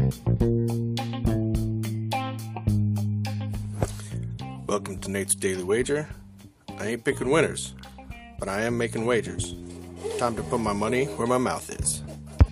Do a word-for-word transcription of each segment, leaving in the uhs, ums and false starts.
Welcome to Nate's Daily Wager. I ain't picking winners, but I am making wagers. Time to put my money where my mouth is.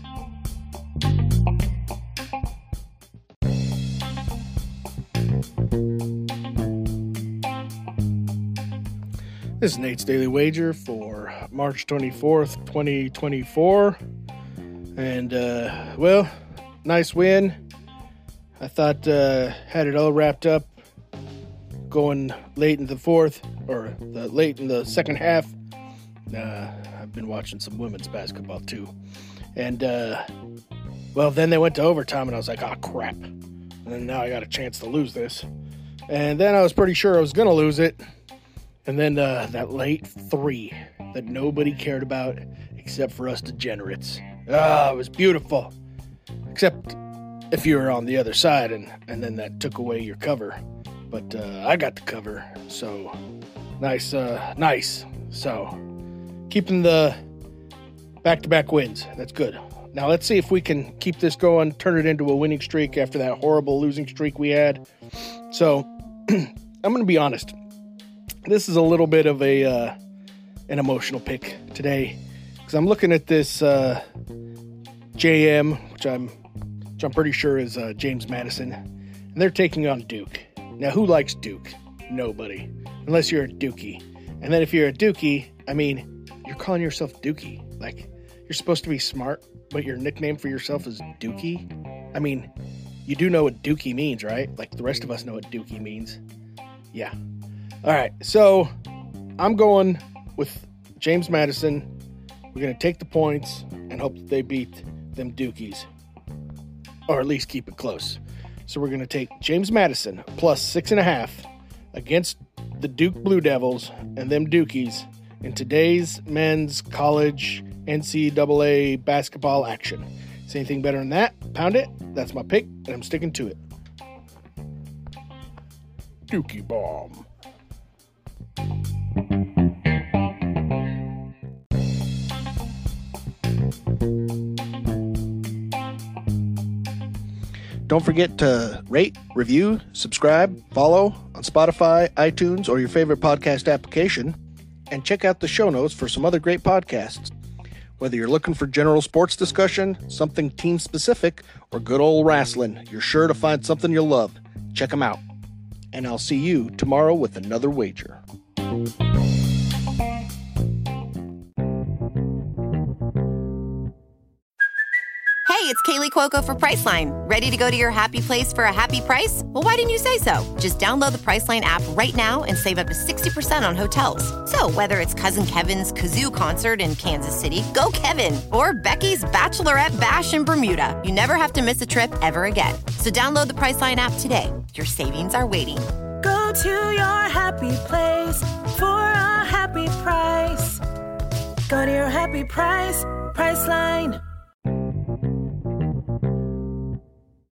This is Nate's Daily Wager for March twenty-fourth, twenty twenty-four. And, uh, well, nice win. I thought, uh, had it all wrapped up going late in the fourth, or the late in the second half. Uh, I've been watching some women's basketball, too. And, uh, well, then they went to overtime, and I was like, oh, crap. And then now I got a chance to lose this. And then I was pretty sure I was going to lose it. And then uh, that late three that nobody cared about except for us degenerates. Ah, it was beautiful. Except if you were on the other side and, and then that took away your cover. But uh, I got the cover, so nice, uh, nice. So keeping the back-to-back wins, that's good. Now let's see if we can keep this going, turn it into a winning streak after that horrible losing streak we had. So I'm going to be honest. This is a little bit of a uh, an emotional pick today because I'm looking at this uh, J M, which I'm which I'm pretty sure is uh, James Madison, and they're taking on Duke. Now, who likes Duke? Nobody, unless you're a Dookie. And then if you're a Dookie, I mean, you're calling yourself Dookie. Like, you're supposed to be smart, but your nickname for yourself is Dookie. I mean, you do know what Dookie means, right? Like the rest of us know what Dookie means. Yeah. All right, so I'm going with James Madison. We're going to take the points and hope that they beat them Dukies, or at least keep it close. So we're going to take James Madison plus six and a half against the Duke Blue Devils and them Dukies in today's men's college N C double A basketball action. See anything better than that? Pound it. That's my pick, and I'm sticking to it. Dookie bomb. Don't forget to rate, review, subscribe, follow on Spotify, iTunes, or your favorite podcast application, and check out the show notes for some other great podcasts. Whether you're looking for general sports discussion, something team-specific, or good old wrestling, you're sure to find something you'll love. Check them out. And I'll see you tomorrow with another wager. Hey, it's Kaylee Cuoco for Priceline. Ready to go to your happy place for a happy price? Well, why didn't you say so? Just download the Priceline app right now and save up to sixty percent on hotels. So whether it's Cousin Kevin's Kazoo Concert in Kansas City, go Kevin, or Becky's Bachelorette Bash in Bermuda, you never have to miss a trip ever again. So download the Priceline app today. Your savings are waiting. Go to your happy place for a happy price. Go to your happy price, Priceline.